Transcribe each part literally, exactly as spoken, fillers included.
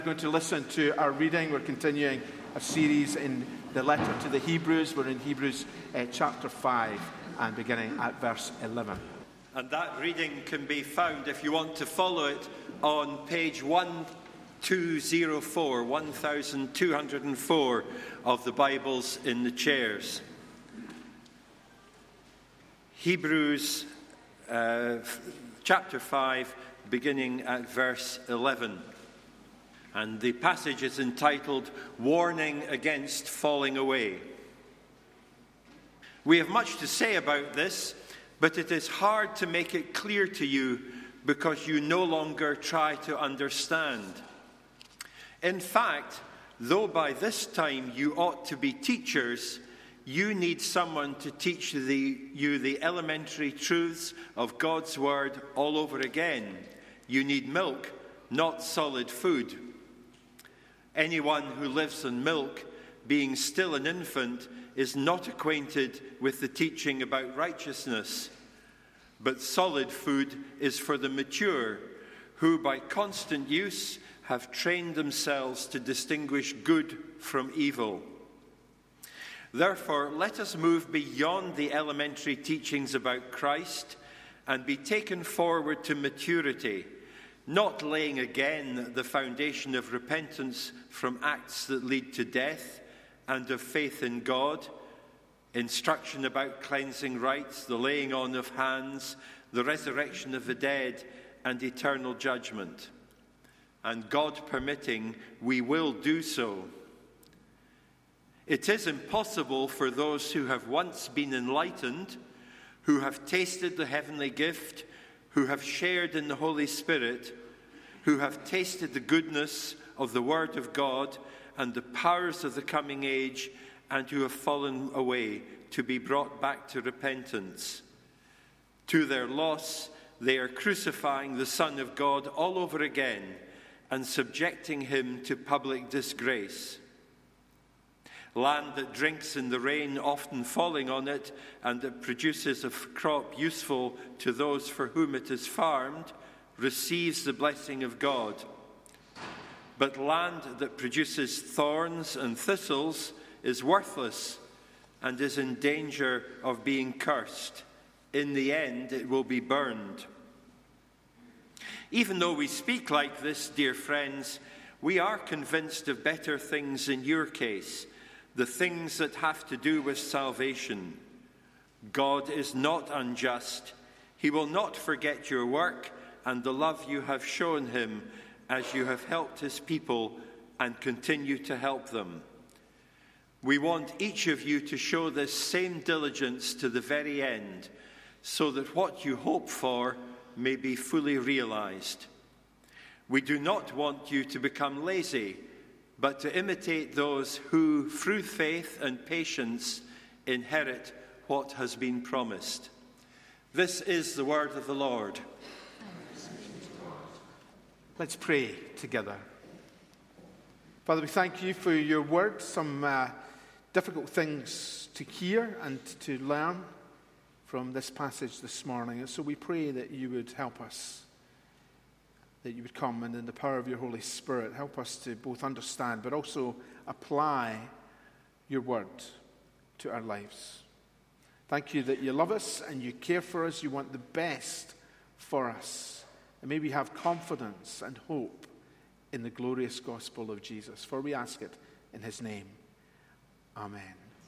We're going to listen to our reading. We're continuing a series in the letter to the Hebrews. We're in Hebrews uh, chapter five and beginning at verse eleven. And that reading can be found, if you want to follow it, on page one two zero four, one thousand two hundred four of the Bibles in the chairs. Hebrews uh, chapter five, beginning at verse eleven. And the passage is entitled, Warning Against Falling Away. We have much to say about this, but it is hard to make it clear to you because you no longer try to understand. In fact, though by this time you ought to be teachers, you need someone to teach the, you the elementary truths of God's Word all over again. You need milk, not solid food. Anyone who lives on milk, being still an infant, is not acquainted with the teaching about righteousness. But solid food is for the mature, who by constant use have trained themselves to distinguish good from evil. Therefore, let us move beyond the elementary teachings about Christ and be taken forward to maturity, not laying again the foundation of repentance from acts that lead to death and of faith in God, instruction about cleansing rites, the laying on of hands, the resurrection of the dead, and eternal judgment. And God permitting, we will do so. It is impossible for those who have once been enlightened, who have tasted the heavenly gift, who have shared in the Holy Spirit, who have tasted the goodness of the Word of God and the powers of the coming age, and who have fallen away, to be brought back to repentance. To their loss, they are crucifying the Son of God all over again and subjecting him to public disgrace. Land that drinks in the rain, often falling on it, and that produces a crop useful to those for whom it is farmed, receives the blessing of God. But land that produces thorns and thistles is worthless and is in danger of being cursed. In the end, it will be burned. Even though we speak like this, dear friends, we are convinced of better things in your case, the things that have to do with salvation. God is not unjust. He will not forget your work and the love you have shown him as you have helped his people and continue to help them. We want each of you to show this same diligence to the very end, so that what you hope for may be fully realized. We do not want you to become lazy, but to imitate those who, through faith and patience, inherit what has been promised. This is the word of the Lord. Let's pray together. Father, we thank you for your word, some uh, difficult things to hear and to learn from this passage this morning. And so we pray that you would help us, that you would come and in the power of your Holy Spirit, help us to both understand but also apply your word to our lives. Thank you that you love us and you care for us. You want the best for us. And may we have confidence and hope in the glorious gospel of Jesus. For we ask it in his name. Amen.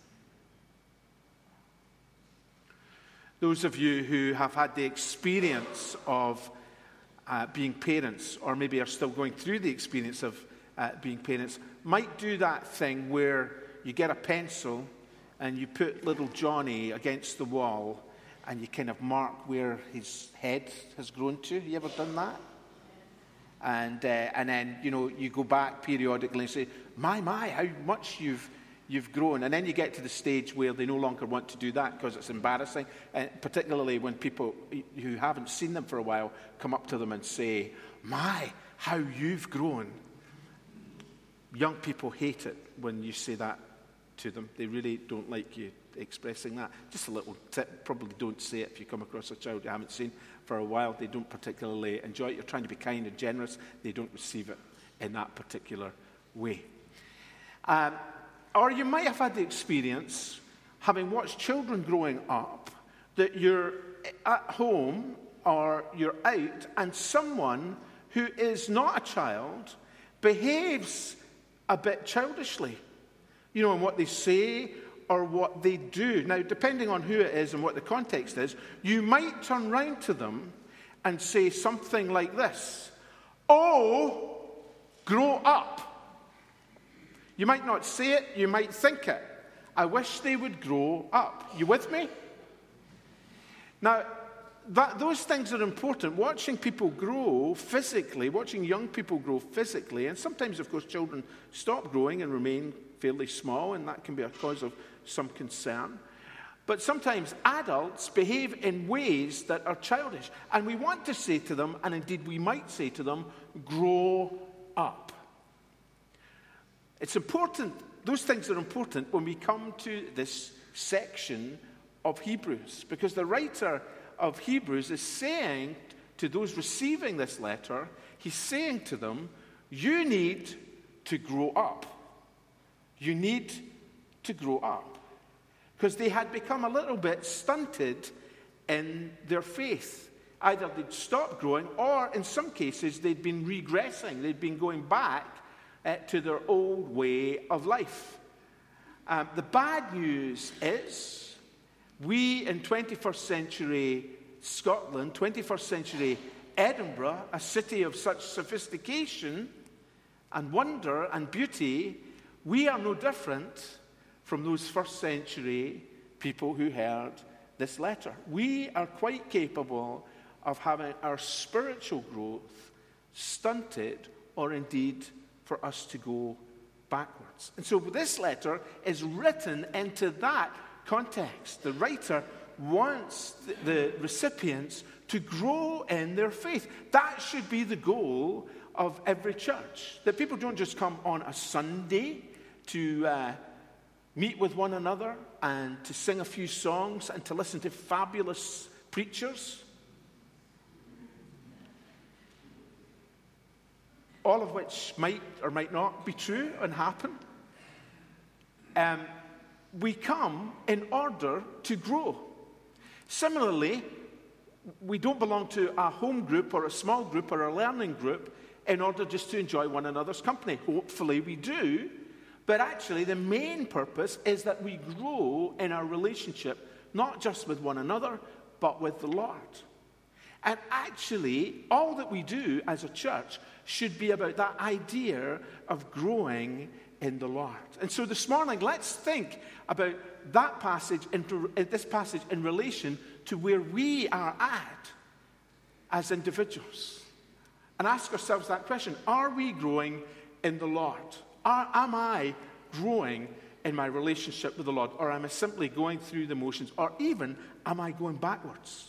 Those of you who have had the experience of uh, being parents, or maybe are still going through the experience of uh, being parents, might do that thing where you get a pencil and you put little Johnny against the wall and you kind of mark where his head has grown to. You ever done that? And uh, and then, you know, you go back periodically and say, my, my, how much you've you've grown. And then you get to the stage where they no longer want to do that because it's embarrassing, and particularly when people who haven't seen them for a while come up to them and say, my, how you've grown. Young people hate it when you say that to them. They really don't like you expressing that. Just a little tip, probably don't say it if you come across a child you haven't seen for a while. They don't particularly enjoy it. You're trying to be kind and generous. They don't receive it in that particular way. Um, or you might have had the experience, having watched children growing up, that you're at home or you're out and someone who is not a child behaves a bit childishly, you know, in what they say or what they do. Now, depending on who it is and what the context is, you might turn round to them and say something like this: "Oh, grow up." You might not say it, you might think it. I wish they would grow up. You with me? Now, that, those things are important. Watching people grow physically, watching young people grow physically, and sometimes, of course, children stop growing and remain fairly small, and that can be a cause of some concern. But sometimes adults behave in ways that are childish, and we want to say to them, and indeed we might say to them, grow up. It's important, those things are important when we come to this section of Hebrews, because the writer of Hebrews is saying to those receiving this letter, he's saying to them, you need to grow up. You need to grow up. Because they had become a little bit stunted in their faith. Either they'd stopped growing, or in some cases they'd been regressing. They'd been going back uh, to their old way of life. Um, the bad news is, we in twenty-first century Scotland, twenty-first century Edinburgh, a city of such sophistication and wonder and beauty, we are no different from those first century people who heard this letter. We are quite capable of having our spiritual growth stunted, or indeed for us to go backwards. And so this letter is written into that context. The writer wants the, the recipients to grow in their faith. That should be the goal of every church. That people don't just come on a Sunday to uh, meet with one another and to sing a few songs and to listen to fabulous preachers, all of which might or might not be true and happen. Um, we come in order to grow. Similarly, we don't belong to a home group or a small group or a learning group in order just to enjoy one another's company. Hopefully we do, but actually the main purpose is that we grow in our relationship, not just with one another, but with the Lord. And actually, all that we do as a church should be about that idea of growing in the Lord. And so this morning, let's think about that passage, in, this passage in relation to where we are at as individuals. And ask ourselves that question: are we growing in the Lord? Are, am I growing in my relationship with the Lord? Or am I simply going through the motions? Or even, am I going backwards?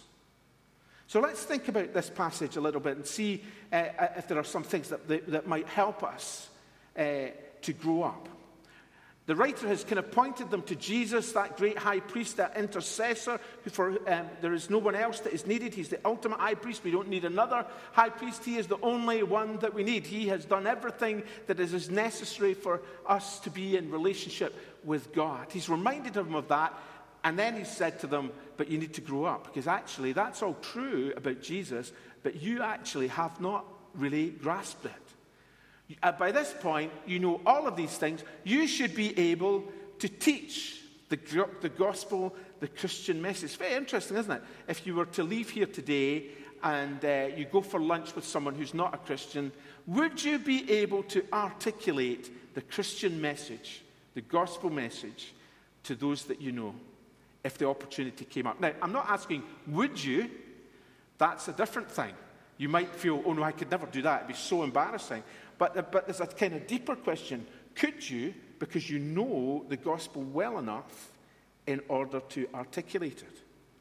So let's think about this passage a little bit and see uh, if there are some things that, that, that might help us uh, to grow up. The writer has kind of pointed them to Jesus, that great high priest, that intercessor. Who for um, there is no one else that is needed. He's the ultimate high priest. We don't need another high priest. He is the only one that we need. He has done everything that is necessary for us to be in relationship with God. He's reminded them of that. And then he said to them, but you need to grow up. Because actually, that's all true about Jesus, but you actually have not really grasped it. Uh, by this point, you know all of these things. You should be able to teach the, the gospel, the Christian message. It's very interesting, isn't it? If you were to leave here today and uh, you go for lunch with someone who's not a Christian, would you be able to articulate the Christian message, the gospel message, to those that you know, if the opportunity came up? Now, I'm not asking, would you? That's a different thing. You might feel, oh no, I could never do that. It'd be so embarrassing. But, but there's a kind of deeper question. Could you, because you know the gospel well enough in order to articulate it?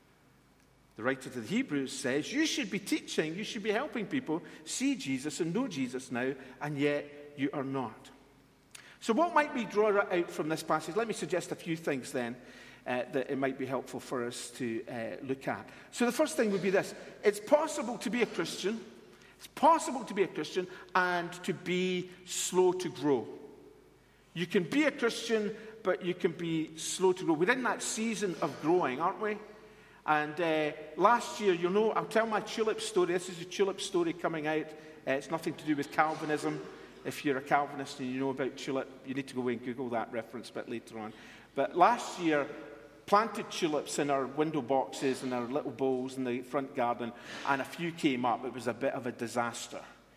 The writer to the Hebrews says, you should be teaching, you should be helping people see Jesus and know Jesus now, and yet you are not. So what might we draw out from this passage? Let me suggest a few things then uh, that it might be helpful for us to uh, look at. So the first thing would be this. It's possible to be a Christian, It's possible to be a Christian and to be slow to grow. You can be a Christian, but you can be slow to grow. We're in that season of growing, aren't we? And uh, last year, you'll know, I'll tell my tulip story. This is a tulip story coming out. Uh, it's nothing to do with Calvinism. If you're a Calvinist and you know about tulip, you need to go away and Google that reference a bit later on. But last year, planted tulips in our window boxes and our little bowls in the front garden, and a few came up. It was a bit of a disaster.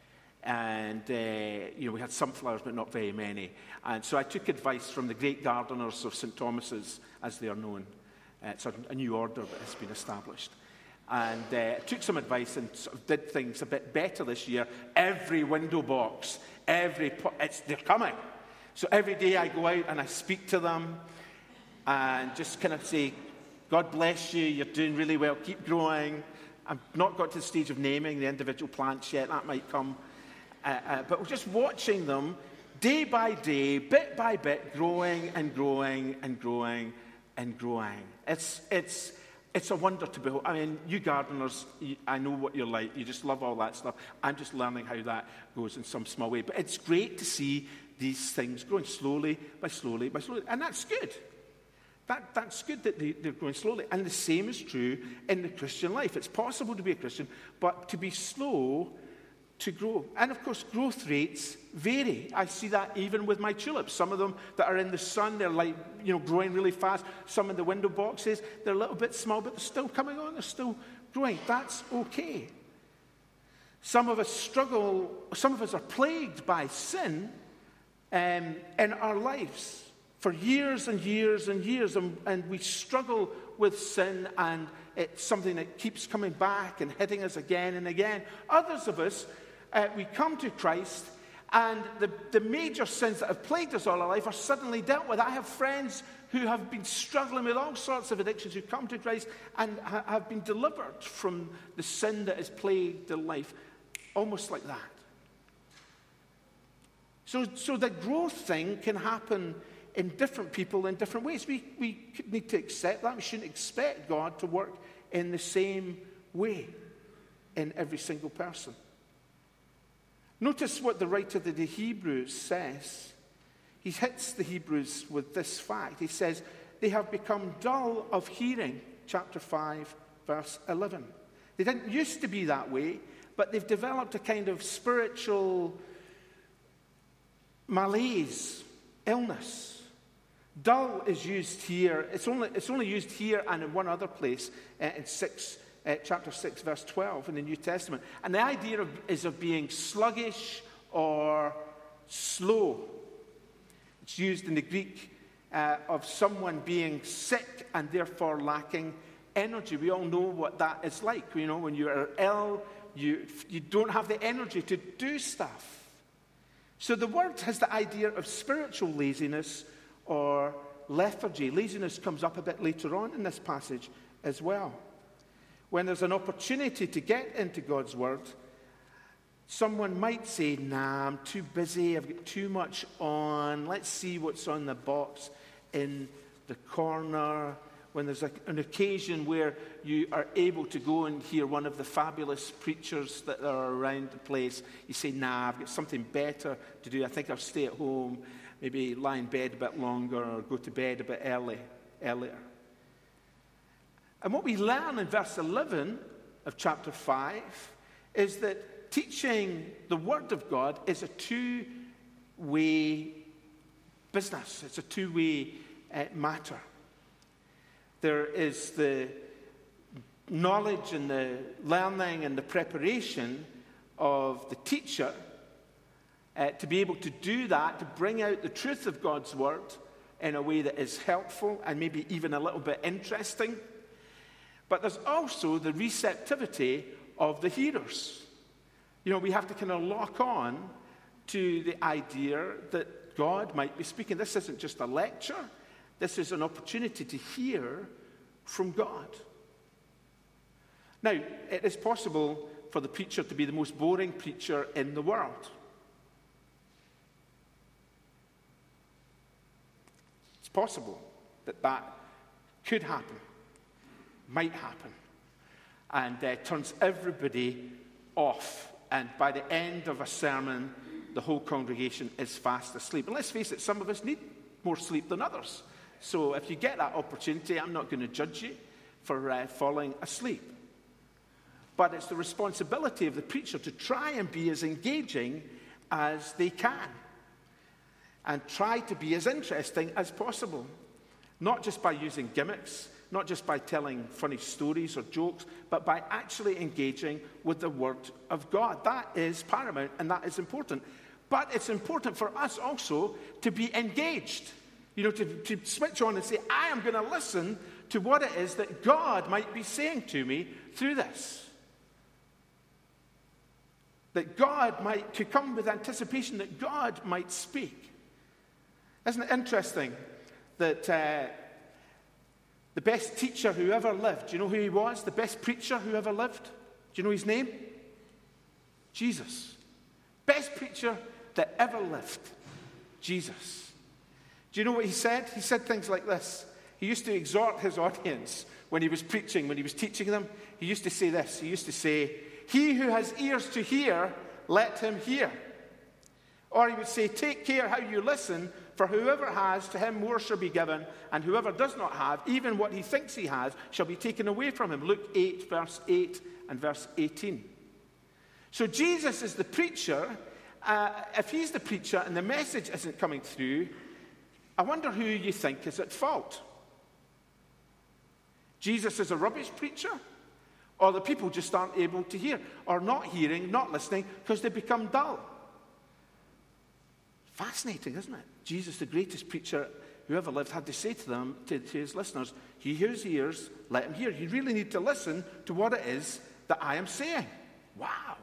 And, uh, you know, we had some flowers, but not very many. And so I took advice from the great gardeners of Saint Thomas's, as they are known. Uh, it's a, a new order that has been established. And uh, took some advice and sort of did things a bit better this year. Every window box, every po- it's, they're coming. So every day I go out and I speak to them and just kind of say, God bless you, you're doing really well, keep growing. I've not got to the stage of naming the individual plants yet, that might come. Uh, uh, but we're just watching them day by day, bit by bit, growing and growing and growing and growing. It's, it's, it's a wonder to behold. I mean, you gardeners, you, I know what you're like. You just love all that stuff. I'm just learning how that goes in some small way. But it's great to see these things growing slowly by slowly by slowly. And that's good. That, that's good that they, they're growing slowly. And the same is true in the Christian life. It's possible to be a Christian, but to be slow to grow. And of course, growth rates vary. I see that even with my tulips. Some of them that are in the sun, they're like, you know, growing really fast. Some in the window boxes, they're a little bit small, but they're still coming on. They're still growing. That's okay. Some of us struggle, some of us are plagued by sin um, in our lives for years and years and years, and, and we struggle with sin, and it's something that keeps coming back and hitting us again and again. Others of us, uh, we come to Christ, and the, the major sins that have plagued us all our life are suddenly dealt with. I have friends who have been struggling with all sorts of addictions who come to Christ and ha- have been delivered from the sin that has plagued their life, almost like that. So, so the growth thing can happen in different people in different ways. We, we need to accept that. We shouldn't expect God to work in the same way in every single person. Notice what the writer of the Hebrews says. He hits the Hebrews with this fact. He says, they have become dull of hearing, chapter five, verse eleven. They didn't used to be that way, but they've developed a kind of spiritual malaise, illness. Dull is used here. It's only, it's only used here and in one other place, uh, in six, uh, chapter six, verse twelve in the New Testament. And the idea of, is of being sluggish or slow. It's used in the Greek uh, of someone being sick and therefore lacking energy. We all know what that is like. You know, when you are ill, you, you don't have the energy to do stuff. So the word has the idea of spiritual laziness or lethargy. Laziness comes up a bit later on in this passage as well. When there's an opportunity to get into God's word, someone might say, nah, I'm too busy, I've got too much on, let's see what's on the box in the corner. When there's a, an occasion where you are able to go and hear one of the fabulous preachers that are around the place, you say, nah, I've got something better to do. I think I'll stay at home, maybe lie in bed a bit longer or go to bed a bit early, earlier. And what we learn in verse eleven of chapter five is that teaching the Word of God is a two-way business. It's a two-way uh, matter. There is the knowledge and the learning and the preparation of the teacher uh, to be able to do that, to bring out the truth of God's Word in a way that is helpful and maybe even a little bit interesting. But there's also the receptivity of the hearers. You know, we have to kind of lock on to the idea that God might be speaking. This isn't just a lecture. This is an opportunity to hear from God. Now, it is possible for the preacher to be the most boring preacher in the world. It's possible that that could happen, might happen, and uh, turns everybody off and by the end of a sermon, the whole congregation is fast asleep. And let's face it, some of us need more sleep than others. So if you get that opportunity, I'm not going to judge you for uh, falling asleep. But it's the responsibility of the preacher to try and be as engaging as they can, and try to be as interesting as possible. Not just by using gimmicks, not just by telling funny stories or jokes, but by actually engaging with the Word of God. That is paramount, and that is important. But it's important for us also to be engaged. You know, to, to switch on and say, I am going to listen to what it is that God might be saying to me through this. That God might, to come with anticipation that God might speak. Isn't it interesting that uh, the best teacher who ever lived, do you know who he was? The best preacher who ever lived? Do you know his name? Jesus. Best preacher that ever lived. Jesus. Do you know what he said? He said things like this. He used to exhort his audience when he was preaching, when he was teaching them. He used to say this. He used to say, he who has ears to hear, let him hear. Or he would say, take care how you listen, for whoever has, to him more shall be given, and whoever does not have, even what he thinks he has, shall be taken away from him. Luke eight, verse eight and verse eighteen. So Jesus is the preacher. Uh, if he's the preacher and the message isn't coming through, I wonder who you think is at fault. Jesus is a rubbish preacher? Or the people just aren't able to hear, or not hearing, not listening, because they become dull? Fascinating, isn't it? Jesus, the greatest preacher who ever lived, had to say to them, to, to his listeners, he who has ears, let him hear. You really need to listen to what it is that I am saying. Wow.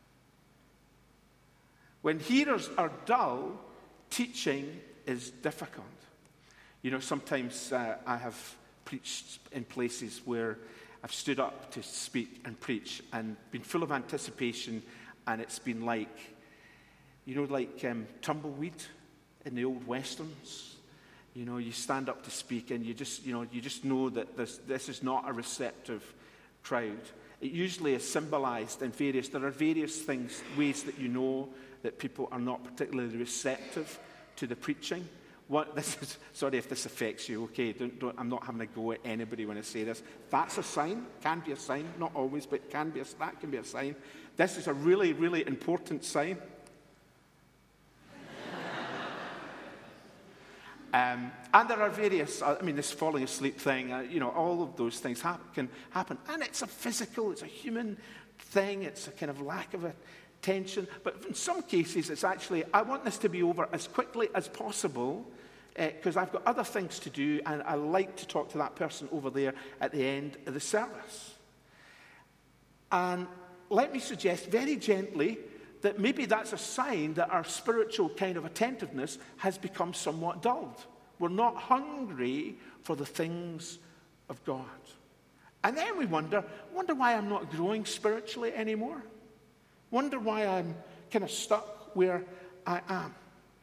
When hearers are dull, teaching is difficult. You know, sometimes uh, I have preached in places where I've stood up to speak and preach and been full of anticipation, and it's been like, you know, like um, tumbleweed in the old westerns. You know, you stand up to speak and you just, you know, you just know that this, this is not a receptive crowd. It usually is symbolized in various, there are various things, ways that you know that people are not particularly receptive to the preaching. What, this is, sorry if this affects you, okay, don't, don't, I'm not having a go at anybody when I say this. That's a sign, can be a sign, not always, but can be a, that can be a sign. This is a really, really important sign. Um, and there are various, I mean, this falling asleep thing, uh, you know, all of those things ha- can happen. And it's a physical, it's a human thing, it's a kind of lack of attention. But in some cases, it's actually, I want this to be over as quickly as possible, because uh, I've got other things to do, and I like to talk to that person over there at the end of the service. And let me suggest very gently that maybe that's a sign that our spiritual kind of attentiveness has become somewhat dulled. We're not hungry for the things of God. And then we wonder, wonder why I'm not growing spiritually anymore. Wonder why I'm kind of stuck where I am.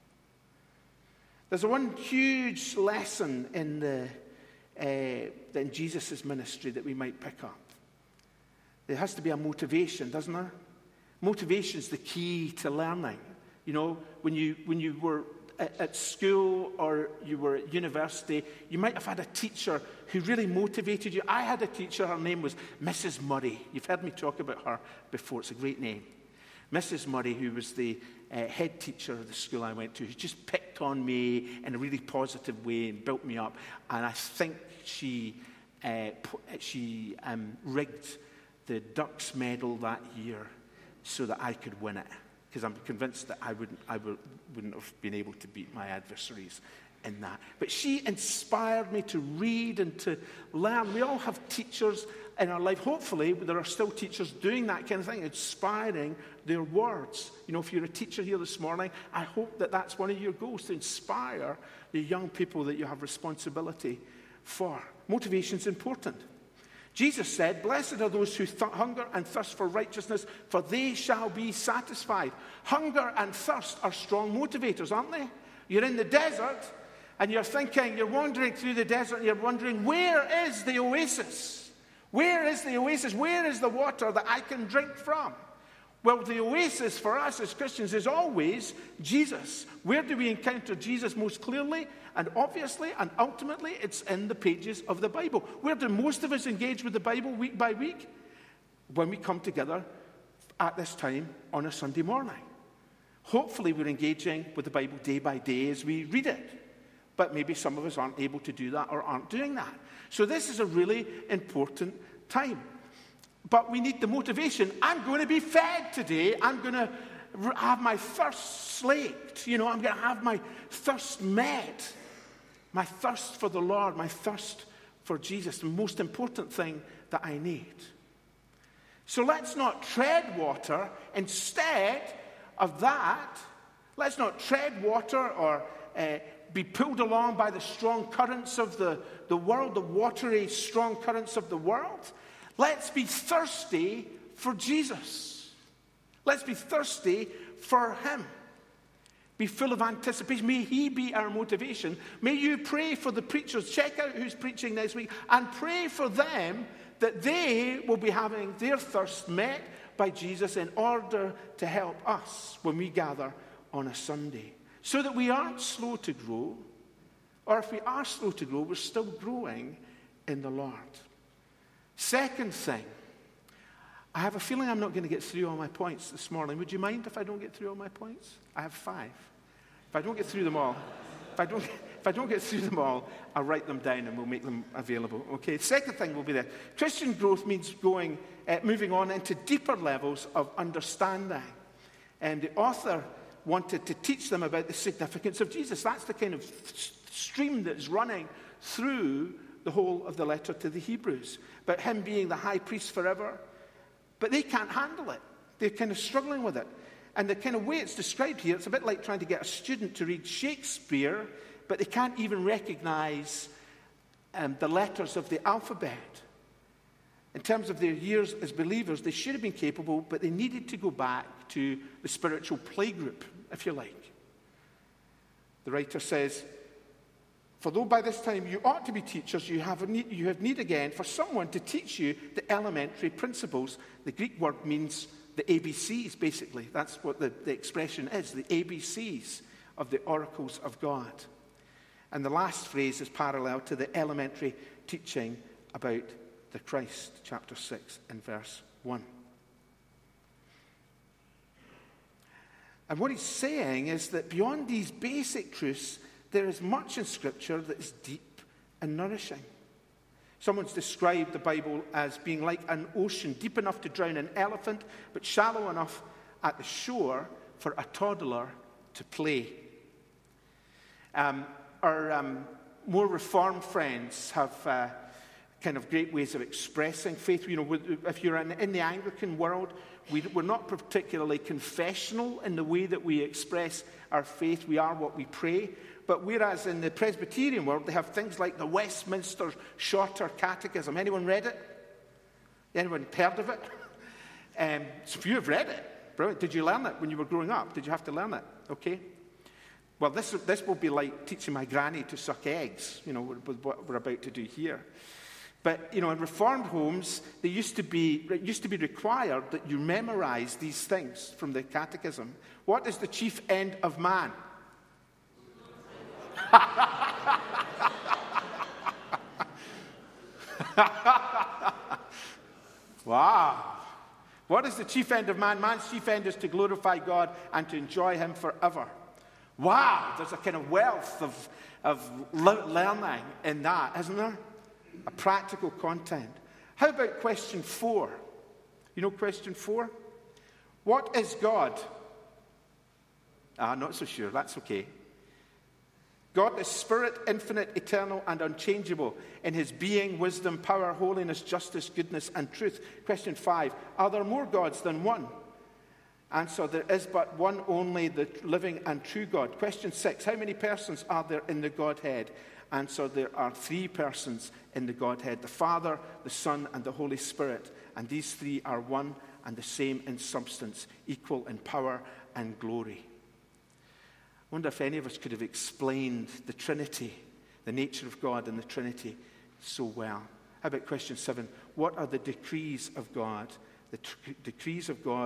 There's one huge lesson in the uh, in Jesus' ministry that we might pick up. There has to be a motivation, doesn't there? Motivation is the key to learning. You know, when you when you were at, at school or you were at university, you might have had a teacher who really motivated you. I had a teacher, her name was Missus Murray. You've heard me talk about her before. It's a great name. Missus Murray, who was the uh, head teacher of the school I went to, who just picked on me in a really positive way and built me up. And I think she uh, she um, rigged the Ducks medal that year so that I could win it, because I'm convinced that I wouldn't, I would, wouldn't have been able to beat my adversaries in that. But she inspired me to read and to learn. We all have teachers in our life. Hopefully, there are still teachers doing that kind of thing, inspiring their words. You know, if you're a teacher here this morning, I hope that that's one of your goals, to inspire the young people that you have responsibility for. Motivation's important. Jesus said, blessed are those who th- hunger and thirst for righteousness, for they shall be satisfied. Hunger and thirst are strong motivators, aren't they? You're in the desert, and you're thinking, you're wandering through the desert, and you're wondering, where is the oasis? Where is the oasis? Where is the water that I can drink from? Well, the oasis for us as Christians is always Jesus. Where do we encounter Jesus most clearly and obviously and ultimately? It's in the pages of the Bible. Where do most of us engage with the Bible week by week? When we come together at this time on a Sunday morning. Hopefully we're engaging with the Bible day by day as we read it. But maybe some of us aren't able to do that or aren't doing that. So this is a really important time. But we need the motivation. I'm going to be fed today. I'm going to have my thirst slaked. You know, I'm going to have my thirst met. My thirst for the Lord, my thirst for Jesus, the most important thing that I need. So let's not tread water. Instead of that, let's not tread water or uh, be pulled along by the strong currents of the, the world, the watery, strong currents of the world. Let's be thirsty for Jesus. Let's be thirsty for him. Be full of anticipation. May he be our motivation. May you pray for the preachers. Check out who's preaching next week and pray for them that they will be having their thirst met by Jesus in order to help us when we gather on a Sunday. So that we aren't slow to grow, or if we are slow to grow, we're still growing in the Lord. Second thing, I have a feeling I'm not going to get through all my points this morning. Would you mind if I don't get through all my points? I have five. If I don't get through them all, if I don't, if I don't get through them all, I'll write them down and we'll make them available. Okay. Second thing will be this: Christian growth means going, uh, moving on into deeper levels of understanding. And the author wanted to teach them about the significance of Jesus. That's the kind of stream that's running through the whole of the letter to the Hebrews, about him being the high priest forever. But they can't handle it. They're kind of struggling with it. And the kind of way it's described here, it's a bit like trying to get a student to read Shakespeare, but they can't even recognize um, the letters of the alphabet. In terms of their years as believers, they should have been capable, but they needed to go back to the spiritual playgroup, if you like. The writer says, "For though by this time you ought to be teachers, you have need, you have need again for someone to teach you the elementary principles." The Greek word means the A B Cs, basically. That's what the, the expression is, the A B Cs of the oracles of God. And the last phrase is parallel to the elementary teaching about the Christ, chapter six and verse one. And what he's saying is that beyond these basic truths, there is much in Scripture that is deep and nourishing. Someone's described the Bible as being like an ocean, deep enough to drown an elephant, but shallow enough at the shore for a toddler to play. Um, our um, more reformed friends have uh, kind of great ways of expressing faith. You know, if you're in, in the Anglican world, we, we're not particularly confessional in the way that we express our faith. We are what we pray. But whereas in the Presbyterian world, they have things like the Westminster Shorter Catechism. Anyone read it? Anyone heard of it? Um, so if you have read it, brilliant. Did you learn it when you were growing up? Did you have to learn it? Okay. Well, this, this will be like teaching my granny to suck eggs, you know, with what we're about to do here. But, you know, in Reformed homes, they used to be, it used to be required that you memorize these things from the Catechism. What is the chief end of man? Wow. What is the chief end of man? Man's chief end is to glorify God and to enjoy him forever. Wow, there's a kind of wealth of, of learning in that, isn't there? A practical content. How about question four? You know question four? What is God? Ah, not so sure. That's okay. God is spirit, infinite, eternal, and unchangeable in his being, wisdom, power, holiness, justice, goodness, and truth. Question five. Are there more gods than one? Answer, there is but one only, the living and true God. Question six. How many persons are there in the Godhead? Answer, there are three persons in the Godhead, the Father, the Son, and the Holy Spirit. And these three are one and the same in substance, equal in power and glory. I wonder if any of us could have explained the Trinity, the nature of God and the Trinity so well. How about question seven? What are the decrees of God? The tr- decrees of God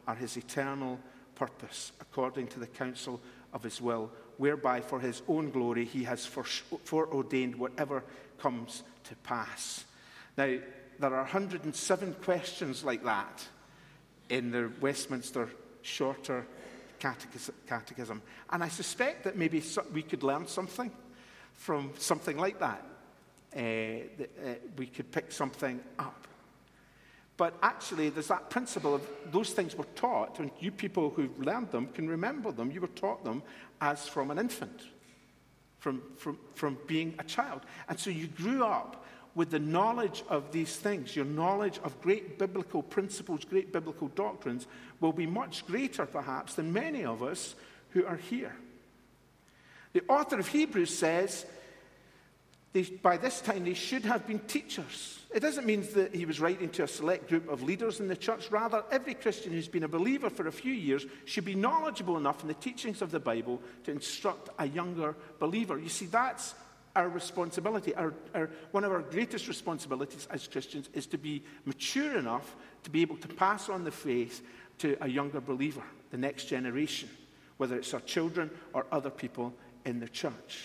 are his eternal purpose, according to the counsel of his will, whereby for his own glory he has foreordained whatever comes to pass. Now, there are one hundred seven questions like that in the Westminster Shorter Catechism. And I suspect that maybe we could learn something from something like that. Uh, that uh, we could pick something up. But actually, there's that principle of those things were taught, and you people who've learned them can remember them. You were taught them as from an infant, from, from, from being a child. And so you grew up with the knowledge of these things. Your knowledge of great biblical principles, great biblical doctrines, will be much greater, perhaps, than many of us who are here. The author of Hebrews says, They, by this time, they should have been teachers. It doesn't mean that he was writing to a select group of leaders in the church. Rather, every Christian who's been a believer for a few years should be knowledgeable enough in the teachings of the Bible to instruct a younger believer. You see, that's our responsibility. Our, our, one of our greatest responsibilities as Christians is to be mature enough to be able to pass on the faith to a younger believer, the next generation, whether it's our children or other people in the church.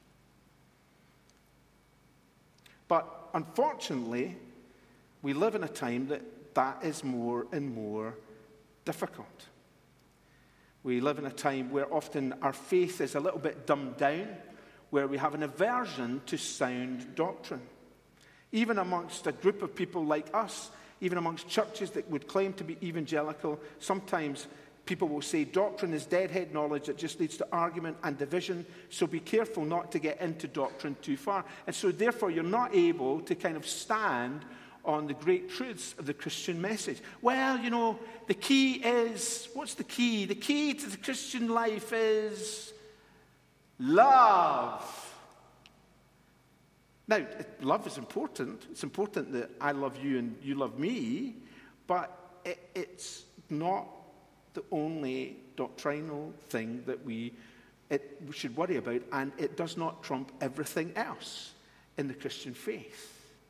But unfortunately, we live in a time that that is more and more difficult. We live in a time where often our faith is a little bit dumbed down, where we have an aversion to sound doctrine. Even amongst a group of people like us, even amongst churches that would claim to be evangelical, sometimes people will say doctrine is deadhead knowledge that just leads to argument and division, so be careful not to get into doctrine too far. And so therefore you're not able to kind of stand on the great truths of the Christian message. Well, you know, the key is, what's the key? The key to the Christian life is love. Now, love is important. It's important that I love you and you love me, but it, it's not the only doctrinal thing that we, it, we should worry about, and it does not trump everything else in the Christian faith.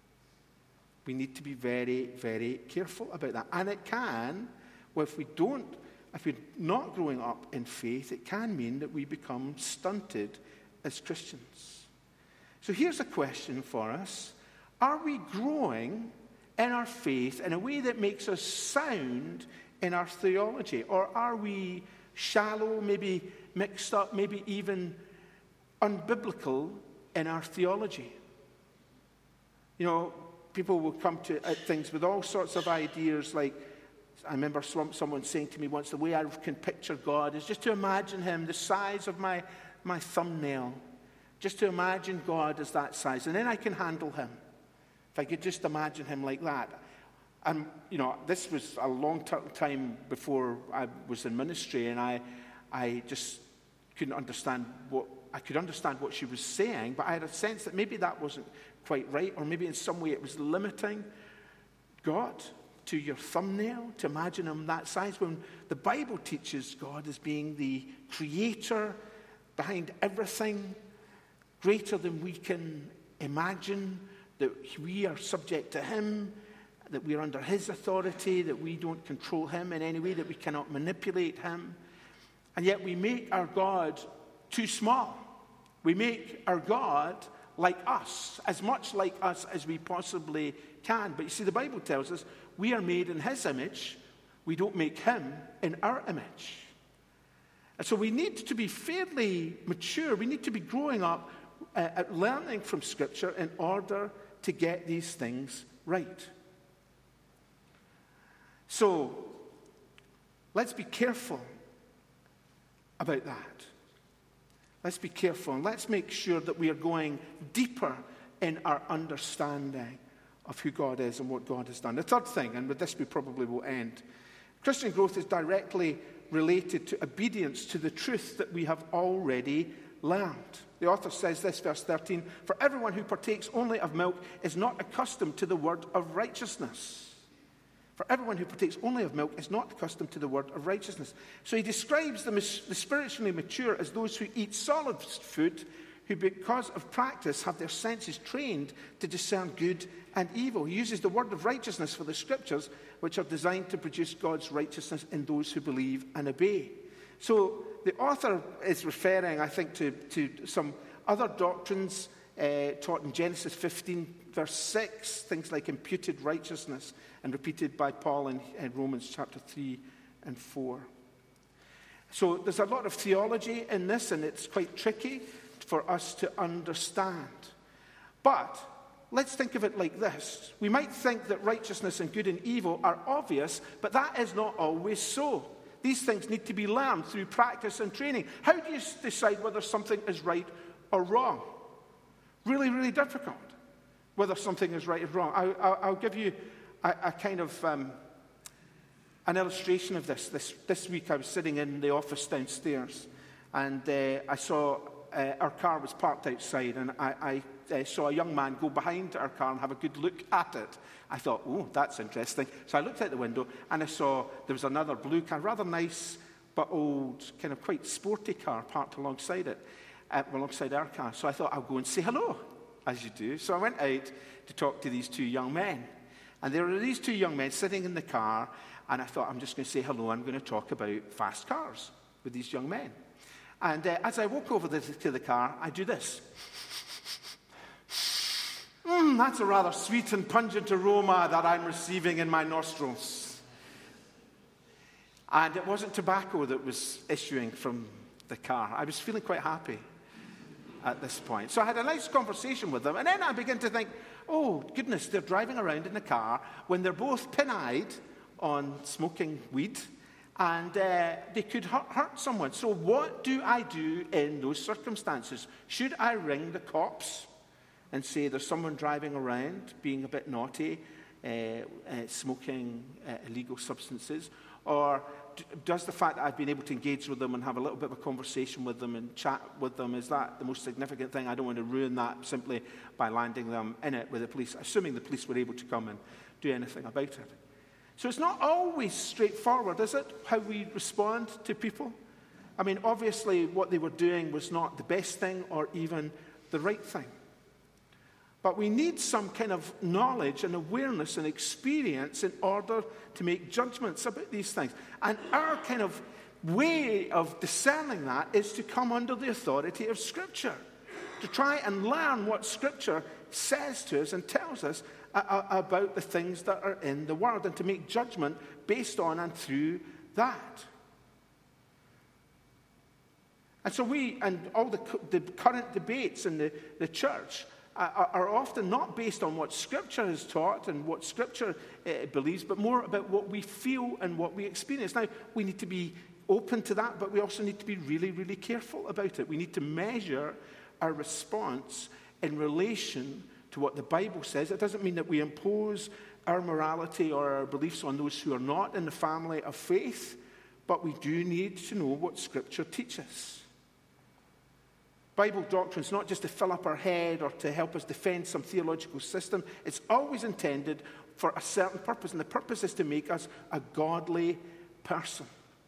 We need to be very, very careful about that. And it can, well, if we don't, if we're not growing up in faith, it can mean that we become stunted as Christians. So here's a question for us. Are we growing in our faith in a way that makes us sound in our theology? Or are we shallow, maybe mixed up, maybe even unbiblical in our theology? You know, people will come to at things with all sorts of ideas. Like, I remember someone saying to me once, the way I can picture God is just to imagine him the size of my, my thumbnail. Just to imagine God as that size. And then I can handle him. If I could just imagine him like that. And, you know, this was a long t- time before I was in ministry, and I, I just couldn't understand what, I could understand what she was saying, but I had a sense that maybe that wasn't quite right, or maybe in some way it was limiting God to your thumbnail, to imagine him that size, when the Bible teaches God as being the creator behind everything, greater than we can imagine, that we are subject to him, that we're under his authority, that we don't control him in any way, that we cannot manipulate him. And yet we make our God too small. We make our God like us, as much like us as we possibly can. But you see, the Bible tells us we are made in his image. We don't make him in our image. And so we need to be fairly mature. We need to be growing up uh, at learning from Scripture in order to get these things right. So, let's be careful about that. Let's be careful, and let's make sure that we are going deeper in our understanding of who God is and what God has done. The third thing, and with this we probably will end, Christian growth is directly related to obedience to the truth that we have already learned. The author says this, verse thirteen, "For everyone who partakes only of milk is not accustomed to the word of righteousness." For everyone who partakes only of milk is not accustomed to the word of righteousness. So he describes the, the spiritually mature as those who eat solid food, who because of practice have their senses trained to discern good and evil. He uses the word of righteousness for the scriptures, which are designed to produce God's righteousness in those who believe and obey. So the author is referring, I think, to, to some other doctrines uh, taught in Genesis fifteen, verse six, things like imputed righteousness, and repeated by Paul in, in Romans chapter three and four. So there's a lot of theology in this, and it's quite tricky for us to understand. But let's think of it like this. We might think that righteousness and good and evil are obvious, but that is not always so. These things need to be learned through practice and training. How do you decide whether something is right or wrong? Really, really difficult, whether something is right or wrong. I, I, I'll give you a, a kind of um, an illustration of this. this. This week I was sitting in the office downstairs, and uh, I saw uh, our car was parked outside, and I, I uh, saw a young man go behind our car and have a good look at it. I thought, oh, that's interesting. So I looked out the window, and I saw there was another blue car, rather nice but old, kind of quite sporty car parked alongside it, uh, alongside our car. So I thought, I'll go and say hello, as you do. So I went out to talk to these two young men. And there were these two young men sitting in the car, and I thought, I'm just going to say hello. I'm going to talk about fast cars with these young men. And uh, as I walk over the, to the car, I do this. Mm, that's a rather sweet and pungent aroma that I'm receiving in my nostrils. And it wasn't tobacco that was issuing from the car. I was feeling quite happy at this point. So I had a nice conversation with them, and then I began to think, oh, goodness, they're driving around in the car when they're both pin-eyed on smoking weed, and uh, they could hurt, hurt someone. So what do I do in those circumstances? Should I ring the cops and say there's someone driving around being a bit naughty, uh, uh, smoking uh, illegal substances? Or d- does the fact that I've been able to engage with them and have a little bit of a conversation with them and chat with them, is that the most significant thing? I don't want to ruin that simply by landing them in it with the police, assuming the police were able to come and do anything about it. So it's not always straightforward, is it, how we respond to people? I mean, obviously what they were doing was not the best thing or even the right thing. But we need some kind of knowledge and awareness and experience in order to make judgments about these things. And our kind of way of discerning that is to come under the authority of Scripture, to try and learn what Scripture says to us and tells us about the things that are in the Word, and to make judgment based on and through that. And so we, and all the, the current debates in the, the church are, are often not based on what Scripture has taught and what Scripture uh, believes, but more about what we feel and what we experience. Now, we need to be open to that, but we also need to be really, really careful about it. We need to measure our response in relation to what the Bible says. It doesn't mean that we impose our morality or our beliefs on those who are not in the family of faith, but we do need to know what Scripture teaches. Bible doctrine is not just to fill up our head or to help us defend some theological system. It's always intended for a certain purpose, and the purpose is to make us a godly person.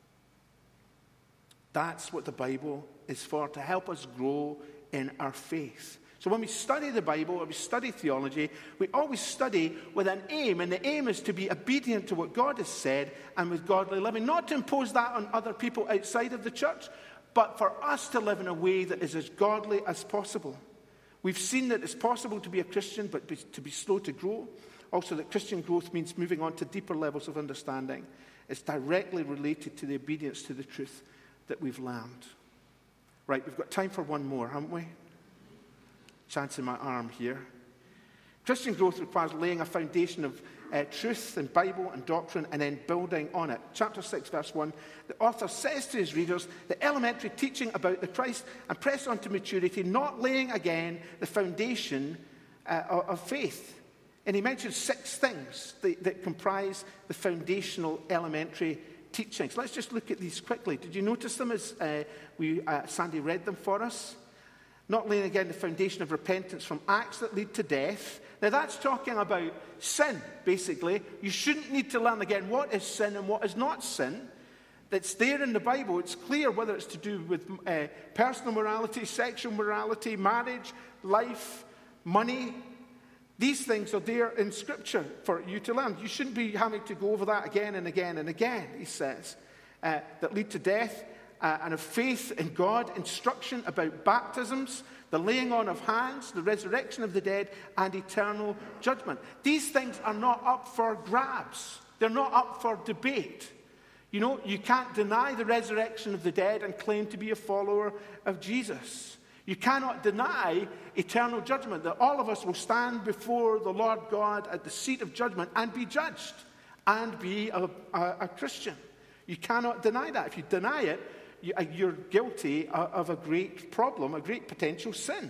That's what the Bible is for, to help us grow in our faith. So when we study the Bible or we study theology, we always study with an aim, and the aim is to be obedient to what God has said and with godly living, not to impose that on other people outside of the church, but for us to live in a way that is as godly as possible. We've seen that it's possible to be a Christian, but be, to be slow to grow. Also, that Christian growth means moving on to deeper levels of understanding. It's directly related to the obedience to the truth that we've learned. Right, we've got time for one more, haven't we? Chance in my arm here. Christian growth requires laying a foundation of uh, truth and Bible and doctrine and then building on it. Chapter six, verse one, the author says to his readers the elementary teaching about the Christ and press on to maturity, not laying again the foundation uh, of faith. And he mentions six things that, that comprise the foundational elementary teachings. Let's just look at these quickly. Did you notice them as uh, we uh, Sandy read them for us? Not laying again the foundation of repentance from acts that lead to death. Now that's talking about sin, basically. You shouldn't need to learn again what is sin and what is not sin. It's there in the Bible. It's clear whether it's to do with uh, personal morality, sexual morality, marriage, life, money. These things are there in Scripture for you to learn. You shouldn't be having to go over that again and again and again, he says, uh, that lead to death, uh, and of faith in God, instruction about baptisms, the laying on of hands, the resurrection of the dead, and eternal judgment. These things are not up for grabs. They're not up for debate. You know, you can't deny the resurrection of the dead and claim to be a follower of Jesus. You cannot deny eternal judgment, that all of us will stand before the Lord God at the seat of judgment and be judged and be a, a, a Christian. You cannot deny that. If you deny it, you, you're guilty of a great problem, a great potential sin.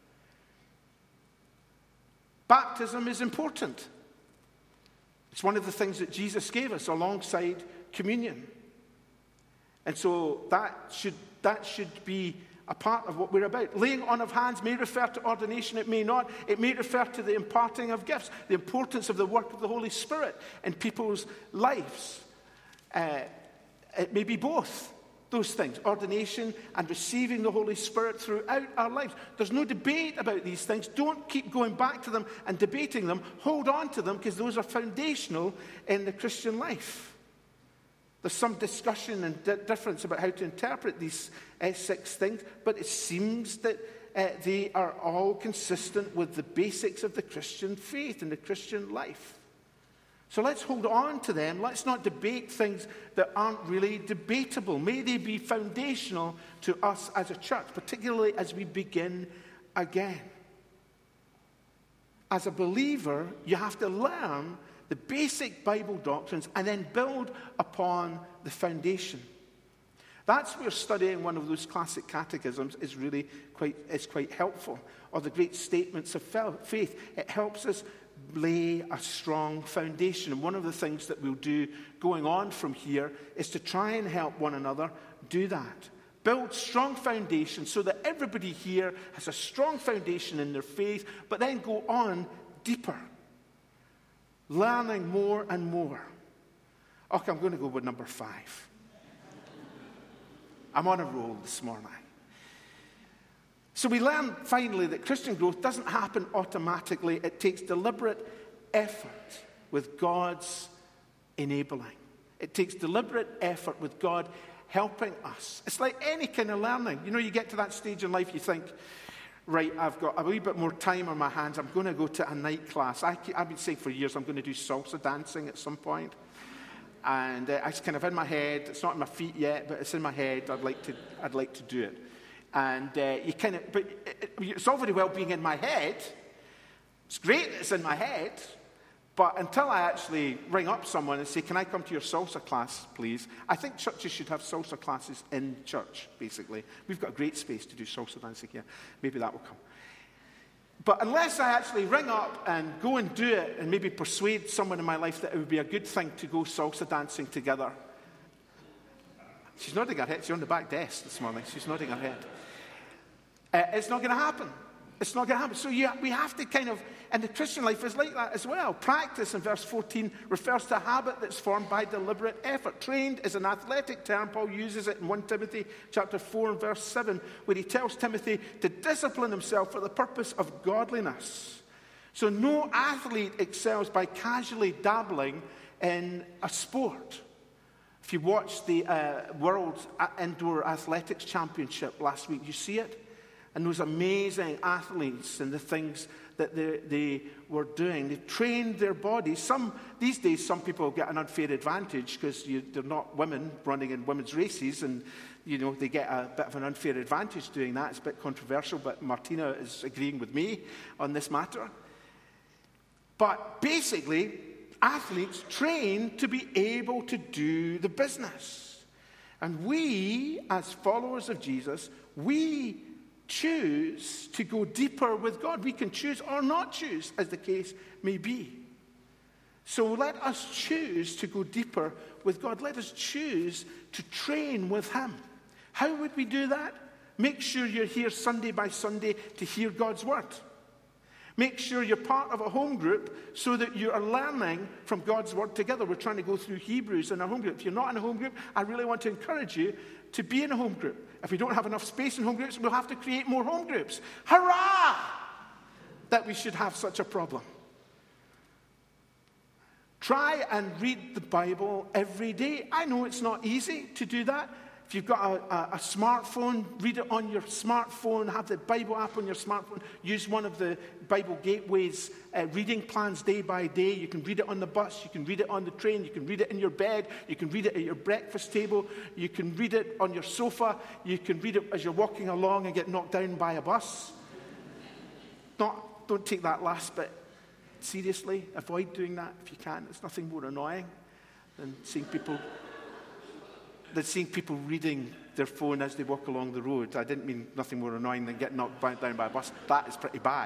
Baptism is important. It's one of the things that Jesus gave us alongside communion. And so that should, that should be a part of what we're about. Laying on of hands may refer to ordination, it may not. It may refer to the imparting of gifts, the importance of the work of the Holy Spirit in people's lives. Uh, it may be both those things, ordination and receiving the Holy Spirit throughout our lives. There's no debate about these things. Don't keep going back to them and debating them. Hold on to them, because those are foundational in the Christian life. There's some discussion and di- difference about how to interpret these uh, six things, but it seems that uh, they are all consistent with the basics of the Christian faith and the Christian life. So let's hold on to them. Let's not debate things that aren't really debatable. May they be foundational to us as a church, particularly as we begin again. As a believer, you have to learn the basic Bible doctrines and then build upon the foundation. That's where studying one of those classic catechisms is really quite, is quite helpful, or the great statements of faith. It helps us lay a strong foundation. And one of the things that we'll do going on from here is to try and help one another do that. Build strong foundations so that everybody here has a strong foundation in their faith, but then go on deeper, learning more and more. Okay, I'm going to go with number five. I'm on a roll this morning. So we learn finally that Christian growth doesn't happen automatically. It takes deliberate effort with God's enabling. It takes deliberate effort with God helping us. It's like any kind of learning. You know, you get to that stage in life, you think, right, I've got a wee bit more time on my hands. I'm going to go to a night class. I, I've been saying for years I'm going to do salsa dancing at some point. And uh, it's kind of in my head. It's not in my feet yet, but it's in my head. I'd like to, I'd like to do it. And uh, you kind of, but it, it's all very well being in my head. It's great that it's in my head. But until I actually ring up someone and say, can I come to your salsa class, please? I think churches should have salsa classes in church, basically. We've got a great space to do salsa dancing here. Maybe that will come. But unless I actually ring up and go and do it and maybe persuade someone in my life that it would be a good thing to go salsa dancing together. She's nodding her head. She's on the back desk this morning. She's nodding her head. Uh, it's not going to happen. It's not going to happen. So you, we have to kind of, and the Christian life is like that as well. Practice in verse fourteen refers to a habit that's formed by deliberate effort. Trained is an athletic term. Paul uses it in First Timothy chapter four and verse seven, where he tells Timothy to discipline himself for the purpose of godliness. So no athlete excels by casually dabbling in a sport. If you watched the uh, World Indoor Athletics Championship last week, you see it. And those amazing athletes and the things that they, they were doing. They trained their bodies. Some, these days, some people get an unfair advantage because they're not women running in women's races, and you know they get a bit of an unfair advantage doing that. It's a bit controversial, but Martina is agreeing with me on this matter. But basically, athletes train to be able to do the business. And we, as followers of Jesus, we choose to go deeper with God. We can choose or not choose, as the case may be. So let us choose to go deeper with God. Let us choose to train with Him. How would we do that? Make sure you're here Sunday by Sunday to hear God's word. Make sure you're part of a home group so that you are learning from God's word together. We're trying to go through Hebrews in our home group. If you're not in a home group, I really want to encourage you to be in a home group. If we don't have enough space in home groups, we'll have to create more home groups. Hurrah! That we should have such a problem. Try and read the Bible every day. I know it's not easy to do that. If you've got a, a, a smartphone, read it on your smartphone, have the Bible app on your smartphone, use one of the Bible Gateway's uh, reading plans day by day. You can read it on the bus, you can read it on the train, you can read it in your bed, you can read it at your breakfast table, you can read it on your sofa, you can read it as you're walking along and get knocked down by a bus. Not, don't take that last bit seriously. Avoid doing that if you can. There's nothing more annoying than seeing people... than seeing people reading their phone as they walk along the road. I didn't mean nothing more annoying than getting knocked down by a bus. That is pretty bad.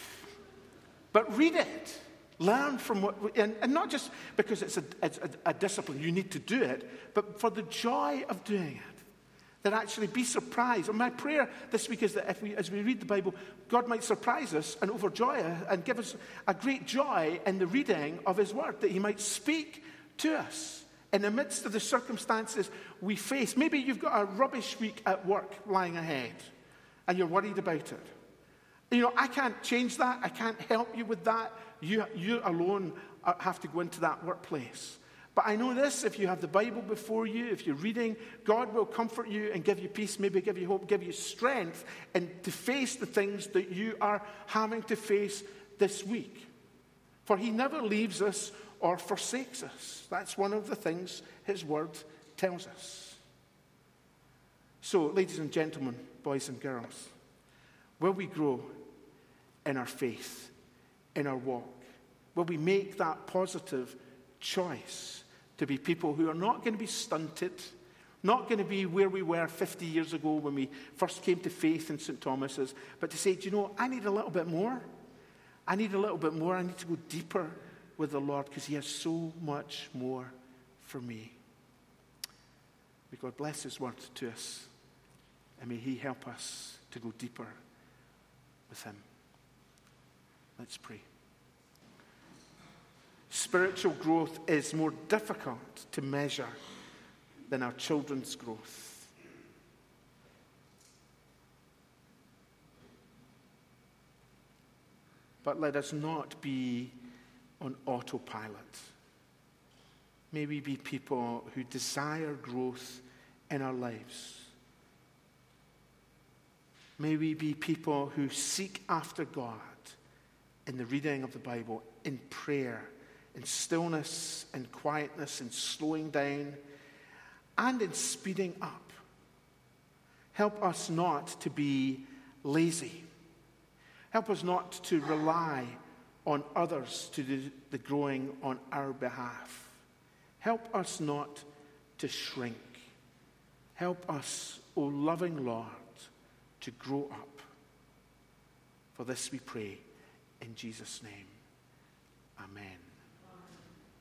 But read it. Learn from what... And, and not just because it's, a, it's a, a discipline, you need to do it, but for the joy of doing it. That actually be surprised. And my prayer this week is that if we, as we read the Bible, God might surprise us and overjoy us and give us a great joy in the reading of his word, that he might speak to us in the midst of the circumstances we face. Maybe you've got a rubbish week at work lying ahead and you're worried about it. You know, I can't change that. I can't help you with that. You, you alone have to go into that workplace. But I know this, if you have the Bible before you, if you're reading, God will comfort you and give you peace, maybe give you hope, give you strength, and to face the things that you are having to face this week. For he never leaves us or forsakes us. That's one of the things his word tells us. So, ladies and gentlemen, boys and girls, will we grow in our faith, in our walk? Will we make that positive choice to be people who are not going to be stunted, not going to be where we were fifty years ago when we first came to faith in Saint Thomas's, but to say, do you know, I need a little bit more. I need a little bit more. I need to go deeper with the Lord because he has so much more for me. May God bless his word to us, and may he help us to go deeper with him. Let's pray. Spiritual growth is more difficult to measure than our children's growth. But let us not be on autopilot. May we be people who desire growth in our lives. May we be people who seek after God in the reading of the Bible, in prayer, in stillness and quietness, in slowing down, and in speeding up. Help us not to be lazy. Help us not to rely on others to do the growing on our behalf. Help us not to shrink. Help us, O loving Lord, to grow up. For this we pray in Jesus' name.